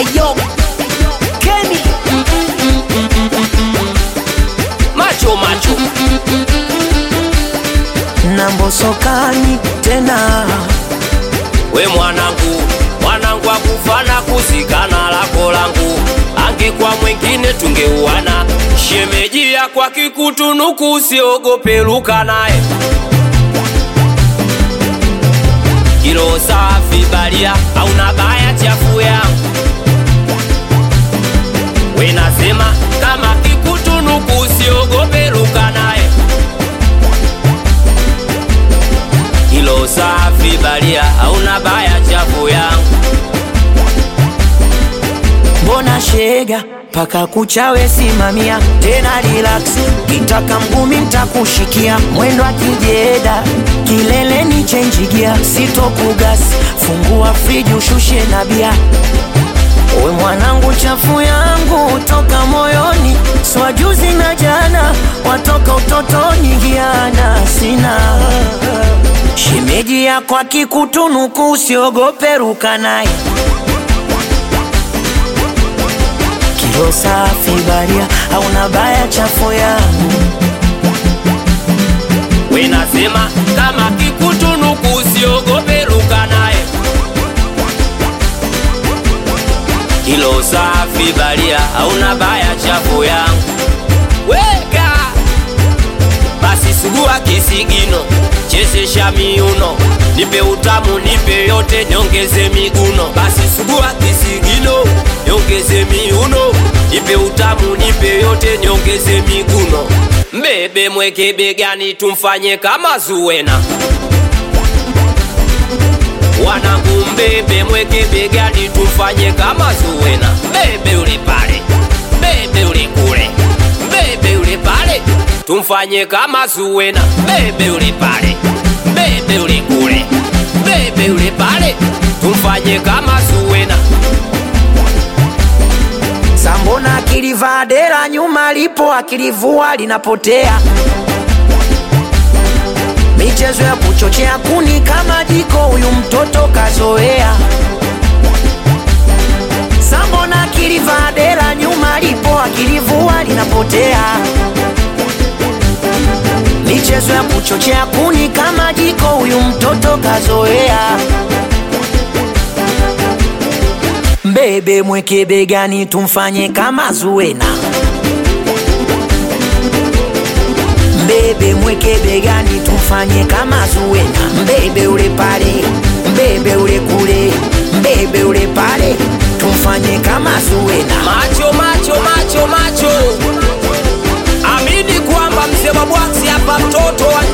Eyo Kenny Macho macho Nambosokani tena. We mwanangu, mwanangu akufana kuzikana lako langu. Angekuwa mwingine tungeuana. Shemeji ya kwa kikutunuku usiogope luka nae. Kilo safi balia hauna baya chafu yangu. We nasema kama kikutunuku usiogope luka nae. Kilo safi balia hauna baya chafu yangu. Mbona shega paka kuchawe simamia tena relax, kitaka mgumi nitakushikia mwendo akijeda kileleni change gear, sitokugas fungua friji ushushe na bia. We mwanangu chafu yangu toka moyoni, swajuzi na jana watoka utotoni giana sina. Shemeji yako akikutunuku usiogope ruka naye. Kilo safi baria hauna baya chafu yangu. We nasema kama kikutunuku usiogope luka nae. Kilo safi baria hauna baya chafu yangu. Weka basi sugua kisigino, chezesha miuno, nipe utamu nipe yote nyongeze miguno. Basi sugua kisigino, nyongeze miuno, nipe utamu nipe yote nyongeze miguno. Mbebe mweke begani tumfanye kama Zuwena. Wanangu mbebe mweke begani tumfanye kama Zuwena. Mbebe ule pale, mbebe ule kule, mbebe ule pale tumfanye kama Zuwena. Mbebe ule pale, mbebe ule kule, mbebe ule pale tumfanye kama Zuwena. Sambona akilivaa dera nyuma lipo akilivua linapotea. Michezo ya kuchochea kuni kama jiko huyu mtoto kazoea. Sambona akilivaa dera nyuma lipo akilivua linapotea. Michezo ya kuchochea kuni kama jiko huyu mtoto kazoea. Mbebe mweke begani tumfanye kama Zuwena. Mbebe mweke begani tumfanye kama Zuwena. Mbebe ule pale, mbebe ule kule, mbebe ule pale tumfanye kama Zuwena. Macho macho macho macho, amini kwamba mzee Mabwaksi hapa mtoto wa